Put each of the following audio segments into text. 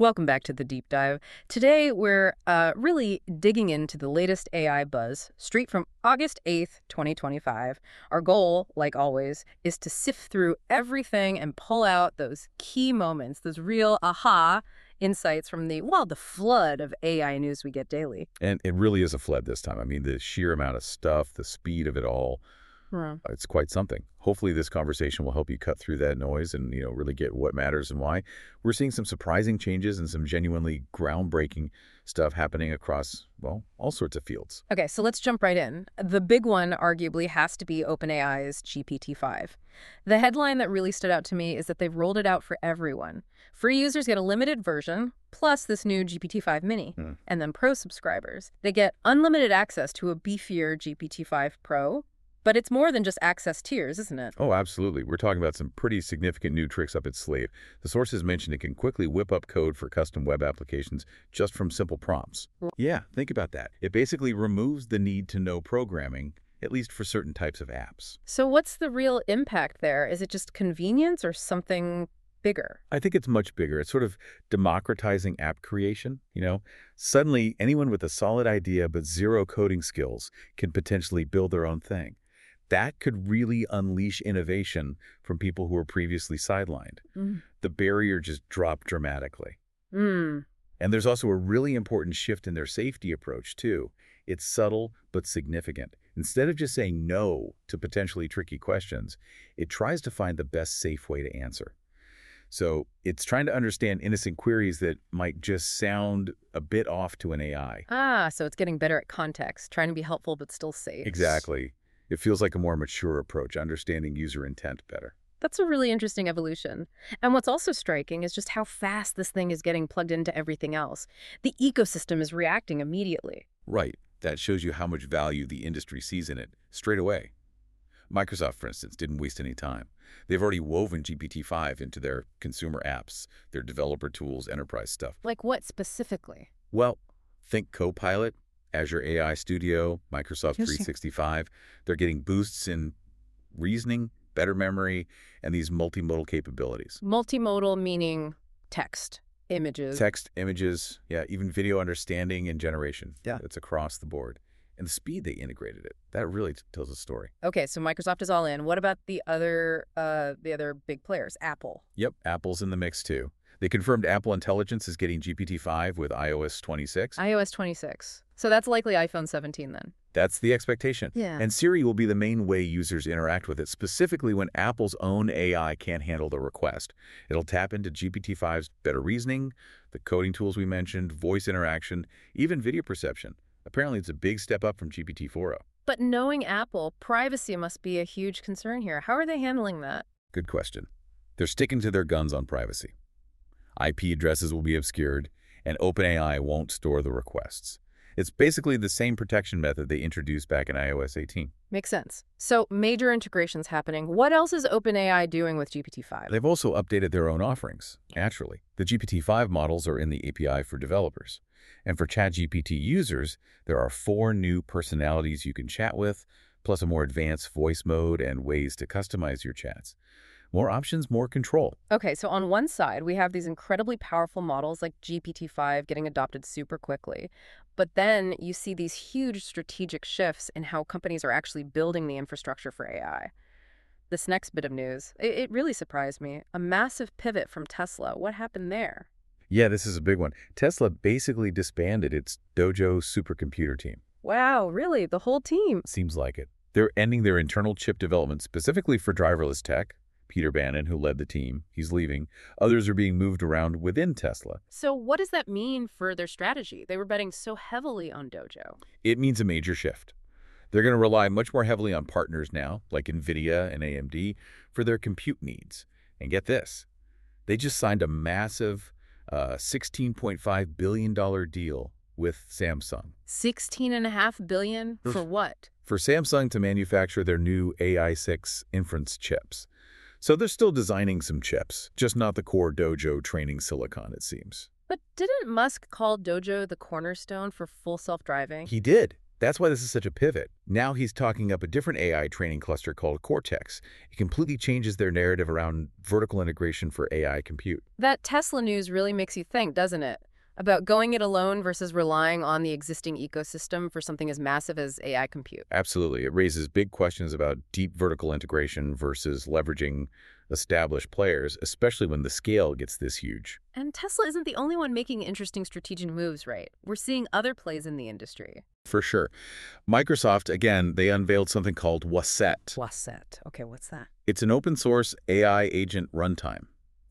Welcome back to the deep dive. Today, we're really digging into the latest AI buzz, straight from August 8th, 2025. Our goal, like always, is to sift through everything and pull out those key moments, those real aha insights from the flood of AI news we get daily. And it really is a flood this time. I mean, the sheer amount of stuff, the speed of it all, Hmm. it's quite something. Hopefully this conversation will help you cut through that noise and, really get what matters and why. We're seeing some surprising changes and some genuinely groundbreaking stuff happening across, well, all sorts of fields. Okay, so let's jump right in. The big one arguably has to be OpenAI's GPT-5. The headline that really stood out to me is that they've rolled it out for everyone. Free users get a limited version, plus this new GPT-5 Mini. And then Pro subscribers, they get unlimited access to a beefier GPT-5 Pro. But it's more than just access tiers, isn't it? Oh, absolutely. We're talking about some pretty significant new tricks up its sleeve. The sources mentioned it can quickly whip up code for custom web applications just from simple prompts. Yeah, think about that. It basically removes the need to know programming, at least for certain types of apps. So what's the real impact there? Is it just convenience or something bigger? I think it's much bigger. It's sort of democratizing app creation. Suddenly, anyone with a solid idea but zero coding skills can potentially build their own thing. That could really unleash innovation from people who were previously sidelined. The barrier just dropped dramatically. Mm. And there's also a really important shift in their safety approach, too. It's subtle but significant. Instead of just saying no to potentially tricky questions, it tries to find the best safe way to answer. So it's trying to understand innocent queries that might just sound a bit off to an AI. So it's getting better at context, trying to be helpful but still safe. Exactly. It feels like a more mature approach, understanding user intent better. That's a really interesting evolution. And what's also striking is just how fast this thing is getting plugged into everything else. The ecosystem is reacting immediately. Right. That shows you how much value the industry sees in it straight away. Microsoft, for instance, didn't waste any time. They've already woven GPT-5 into their consumer apps, their developer tools, enterprise stuff. Like what specifically? Well, think Copilot, Azure AI Studio, Microsoft Interesting. 365. They're getting boosts in reasoning, better memory, and these multimodal capabilities. Multimodal meaning text, images. Text, images, yeah, even video understanding and generation. Yeah. It's across the board. And the speed they integrated it, that really tells a story. Okay, so Microsoft is all in. What about the other big players? Apple. Yep, Apple's in the mix too. They confirmed Apple Intelligence is getting GPT-5 with iOS 26. iOS 26. So that's likely iPhone 17 then. That's the expectation. Yeah. And Siri will be the main way users interact with it, specifically when Apple's own AI can't handle the request. It'll tap into GPT-5's better reasoning, the coding tools we mentioned, voice interaction, even video perception. Apparently, it's a big step up from GPT-4o. But knowing Apple, privacy must be a huge concern here. How are they handling that? Good question. They're sticking to their guns on privacy. IP addresses will be obscured, and OpenAI won't store the requests. It's basically the same protection method they introduced back in iOS 18. Makes sense. So major integrations happening. What else is OpenAI doing with GPT-5? They've also updated their own offerings, naturally. The GPT-5 models are in the API for developers. And for ChatGPT users, there are 4 new personalities you can chat with, plus a more advanced voice mode and ways to customize your chats. More options, more control. Okay, so on one side, we have these incredibly powerful models like GPT-5 getting adopted super quickly. But then you see these huge strategic shifts in how companies are actually building the infrastructure for AI. This next bit of news, it really surprised me. A massive pivot from Tesla. What happened there? Yeah, this is a big one. Tesla basically disbanded its Dojo supercomputer team. Wow, really? The whole team? Seems like it. They're ending their internal chip development specifically for driverless tech. Peter Bannon, who led the team, he's leaving. Others are being moved around within Tesla. So what does that mean for their strategy? They were betting so heavily on Dojo. It means a major shift. They're going to rely much more heavily on partners now, like NVIDIA and AMD, for their compute needs. And get this, they just signed a massive $16.5 billion deal with Samsung. $16.5 billion for what? For Samsung to manufacture their new AI6 inference chips. So they're still designing some chips, just not the core Dojo training silicon, it seems. But didn't Musk call Dojo the cornerstone for full self-driving? He did. That's why this is such a pivot. Now he's talking up a different AI training cluster called Cortex. It completely changes their narrative around vertical integration for AI compute. That Tesla news really makes you think, doesn't it? About going it alone versus relying on the existing ecosystem for something as massive as AI compute. Absolutely. It raises big questions about deep vertical integration versus leveraging established players, especially when the scale gets this huge. And Tesla isn't the only one making interesting strategic moves, right? We're seeing other plays in the industry. For sure. Microsoft, again, they unveiled something called Wasset. Wasset. Okay, what's that? It's an open source AI agent runtime.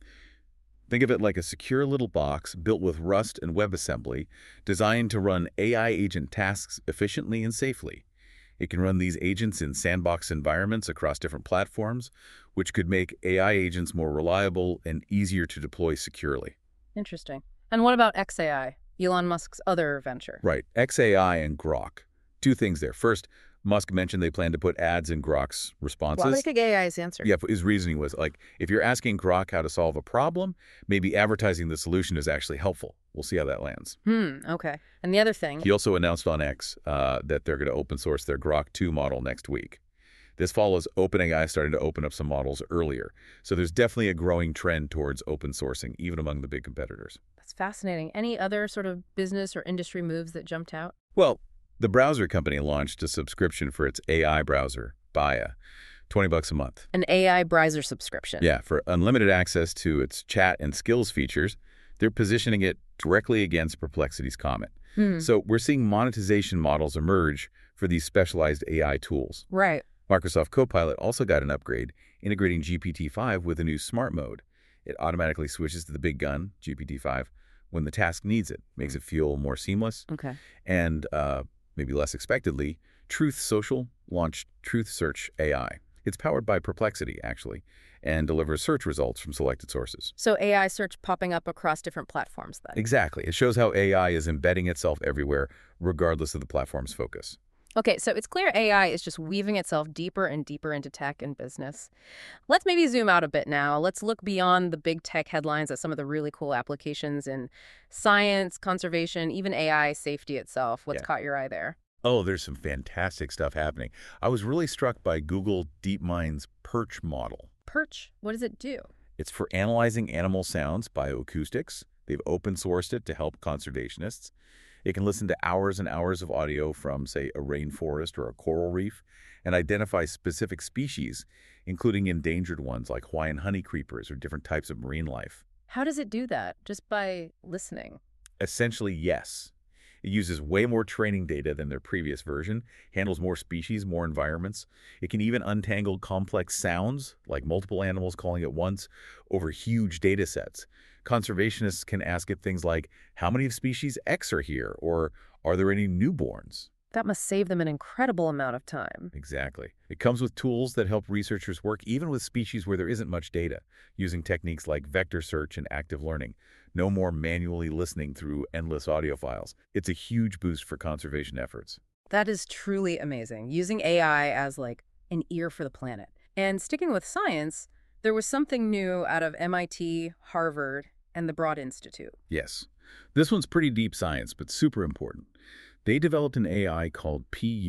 Think of it like a secure little box built with Rust and WebAssembly, designed to run AI agent tasks efficiently and safely. It can run these agents in sandbox environments across different platforms, which could make AI agents more reliable and easier to deploy securely. Interesting. And what about xAI, Elon Musk's other venture? Right, xAI and Grok. Two things there. First, Musk mentioned they plan to put ads in Grok's responses. Why do you think AI's answer? Yeah, his reasoning was like, if you're asking Grok how to solve a problem, maybe advertising the solution is actually helpful. We'll see how that lands. Okay. And the other thing? He also announced on X that they're going to open source their Grok 2 model next week. This follows OpenAI starting to open up some models earlier. So there's definitely a growing trend towards open sourcing, even among the big competitors. That's fascinating. Any other sort of business or industry moves that jumped out? Well, the browser company launched a subscription for its AI browser, Baya, $20 a month. An AI browser subscription. Yeah, for unlimited access to its chat and skills features. They're positioning it directly against Perplexity's Comet. So we're seeing monetization models emerge for these specialized AI tools. Right. Microsoft Copilot also got an upgrade, integrating GPT-5 with a new smart mode. It automatically switches to the big gun, GPT-5, when the task needs it, makes it feel more seamless. Okay. And maybe less expectedly, Truth Social launched Truth Search AI. It's powered by Perplexity, actually, and delivers search results from selected sources. So AI search popping up across different platforms then? Exactly. It shows how AI is embedding itself everywhere, regardless of the platform's focus. Okay, so it's clear AI is just weaving itself deeper and deeper into tech and business. Let's maybe zoom out a bit now. Let's look beyond the big tech headlines at some of the really cool applications in science, conservation, even AI safety itself. What's caught your eye there? Oh, there's some fantastic stuff happening. I was really struck by Google DeepMind's Perch model. Perch, what does it do? It's for analyzing animal sounds, bioacoustics. They've open sourced it to help conservationists. It can listen to hours and hours of audio from, say, a rainforest or a coral reef and identify specific species, including endangered ones like Hawaiian honeycreepers or different types of marine life. How does it do that? Just by listening? Essentially, yes. It uses way more training data than their previous version, handles more species, more environments. It can even untangle complex sounds, like multiple animals calling at once, over huge data sets. Conservationists can ask it things like, how many of species X are here? Or are there any newborns? That must save them an incredible amount of time. Exactly. It comes with tools that help researchers work even with species where there isn't much data, using techniques like vector search and active learning. No more manually listening through endless audio files. It's a huge boost for conservation efforts. That is truly amazing, using AI as like an ear for the planet. And sticking with science, there was something new out of MIT, Harvard, and the Broad Institute. Yes. This one's pretty deep science, but super important. They developed an AI called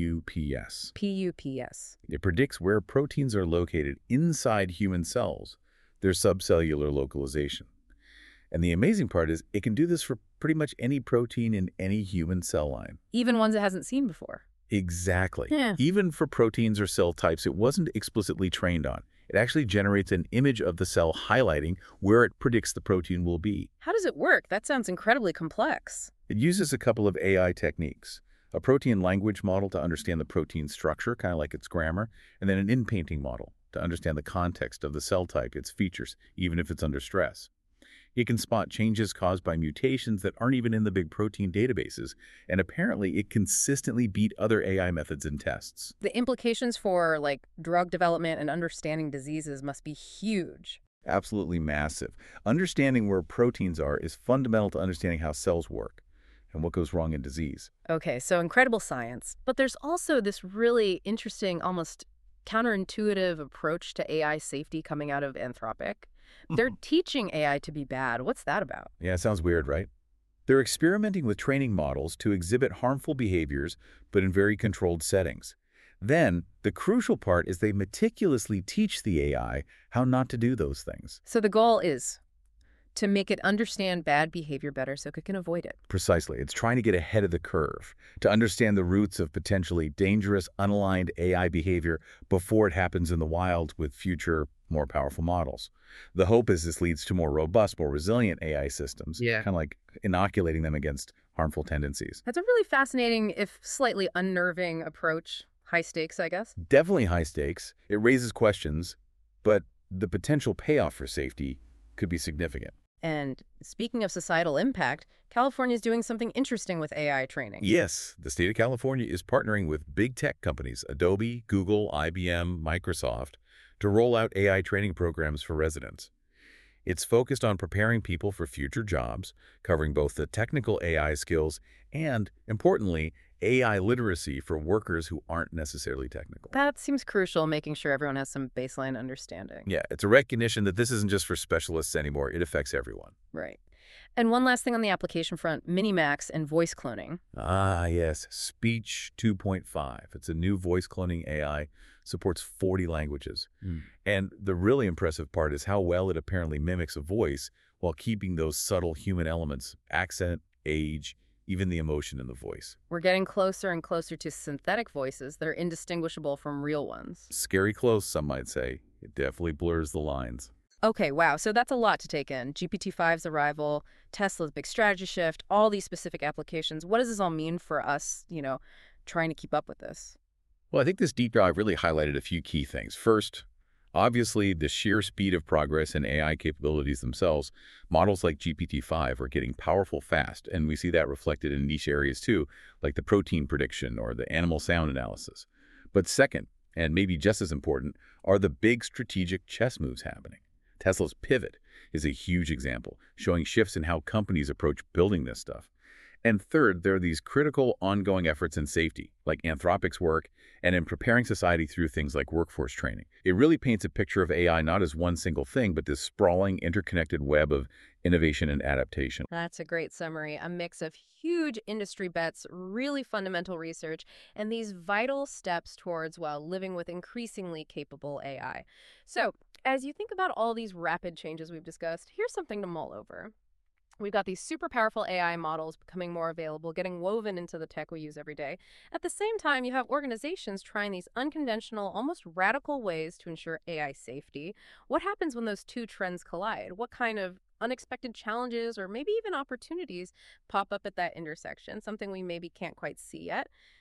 PUPS. PUPS. It predicts where proteins are located inside human cells, their subcellular localization. And the amazing part is it can do this for pretty much any protein in any human cell line. Even ones it hasn't seen before. Exactly. Yeah. Even for proteins or cell types it wasn't explicitly trained on. It actually generates an image of the cell highlighting where it predicts the protein will be. How does it work? That sounds incredibly complex. It uses a couple of AI techniques. A protein language model to understand the protein structure, kind of like its grammar, and then an in-painting model to understand the context of the cell type, its features, even if it's under stress. It can spot changes caused by mutations that aren't even in the big protein databases, and apparently it consistently beat other AI methods in tests. The implications for, like, drug development and understanding diseases must be huge. Absolutely massive. Understanding where proteins are is fundamental to understanding how cells work and what goes wrong in disease. Okay, so incredible science. But there's also this really interesting, almost counterintuitive approach to AI safety coming out of Anthropic. They're teaching AI to be bad. What's that about? Yeah, it sounds weird, right? They're experimenting with training models to exhibit harmful behaviors, but in very controlled settings. Then, the crucial part is they meticulously teach the AI how not to do those things. So the goal is to make it understand bad behavior better so it can avoid it. Precisely. It's trying to get ahead of the curve, to understand the roots of potentially dangerous, unaligned AI behavior before it happens in the wild with future, more powerful models. The hope is this leads to more robust, more resilient AI systems, Yeah. kind of like inoculating them against harmful tendencies. That's a really fascinating, if slightly unnerving approach. High stakes, I guess. Definitely high stakes. It raises questions, but the potential payoff for safety could be significant. And speaking of societal impact, California is doing something interesting with AI training. Yes, the state of California is partnering with big tech companies, Adobe, Google, IBM, Microsoft, to roll out AI training programs for residents. It's focused on preparing people for future jobs, covering both the technical AI skills and, importantly, AI literacy for workers who aren't necessarily technical. That seems crucial, making sure everyone has some baseline understanding. Yeah, it's a recognition that this isn't just for specialists anymore. It affects everyone. Right. And one last thing on the application front, Minimax and voice cloning. Ah, yes, Speech 2.5. It's a new voice cloning AI, supports 40 languages. And the really impressive part is how well it apparently mimics a voice while keeping those subtle human elements, accent, age, even the emotion in the voice. We're getting closer and closer to synthetic voices that are indistinguishable from real ones. Scary close, some might say. It definitely blurs the lines. Okay, wow. So that's a lot to take in. GPT-5's arrival, Tesla's big strategy shift, all these specific applications. What does this all mean for us, trying to keep up with this? Well, I think this deep dive really highlighted a few key things. First, obviously, the sheer speed of progress in AI capabilities themselves. Models like GPT-5 are getting powerful fast, and we see that reflected in niche areas too, like the protein prediction or the animal sound analysis. But second, and maybe just as important, are the big strategic chess moves happening. Tesla's pivot is a huge example, showing shifts in how companies approach building this stuff. And third, there are these critical ongoing efforts in safety, like Anthropic's work, and in preparing society through things like workforce training. It really paints a picture of AI not as one single thing, but this sprawling, interconnected web of innovation and adaptation. That's a great summary. A mix of huge industry bets, really fundamental research, and these vital steps towards, well, living with increasingly capable AI. So, as you think about all these rapid changes we've discussed, here's something to mull over. We've got these super powerful AI models becoming more available, getting woven into the tech we use every day. At the same time, you have organizations trying these unconventional, almost radical ways to ensure AI safety. What happens when those two trends collide? What kind of unexpected challenges or maybe even opportunities pop up at that intersection? Something we maybe can't quite see yet.